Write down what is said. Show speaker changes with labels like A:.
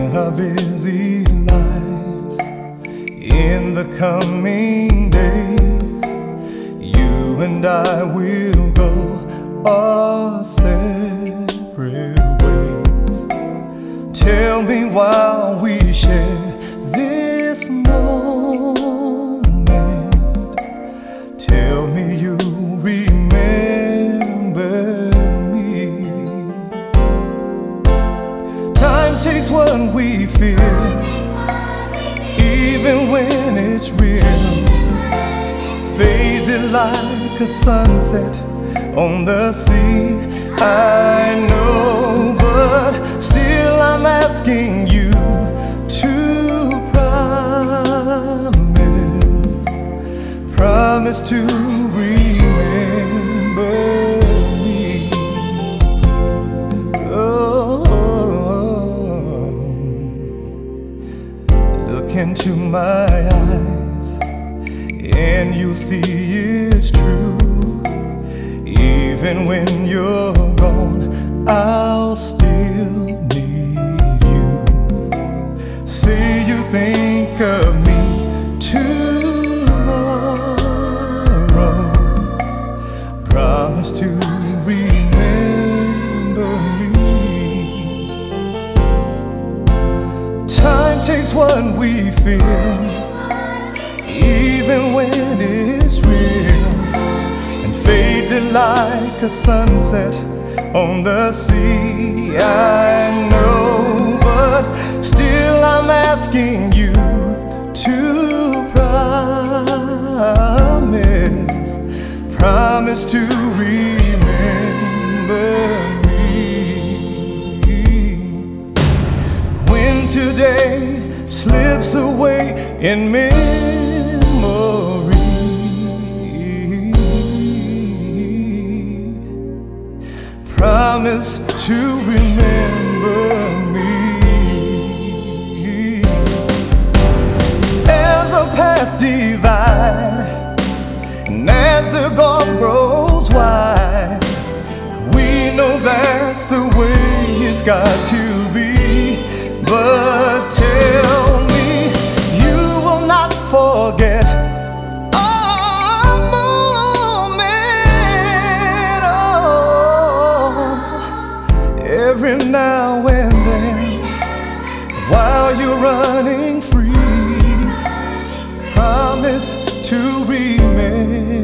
A: In our busy lives, in the coming days, you and I will go our separate ways. Tell me while we share this moment, tell me you remember me. Time takes what we feel, even when it's real, fades it like a sunset on the sea. I know, but still I'm asking you to promise to remember me. Oh, look into my eyes and you'll see it's true. Even when you're gone, I'll still need you. Say you think of me tomorrow, promise to remember me. Time takes what we feel, even when it's real, and fades it like a sunset on the sea. I know, but still I'm asking you to promise to remember me. When today slips away in memory, promise to remember me. As the past divide, and as the gulf grows wide, we know that's the way it's got to be. But tell me you will not forget our moment. Oh, every now and then, while you're running free, promise to remember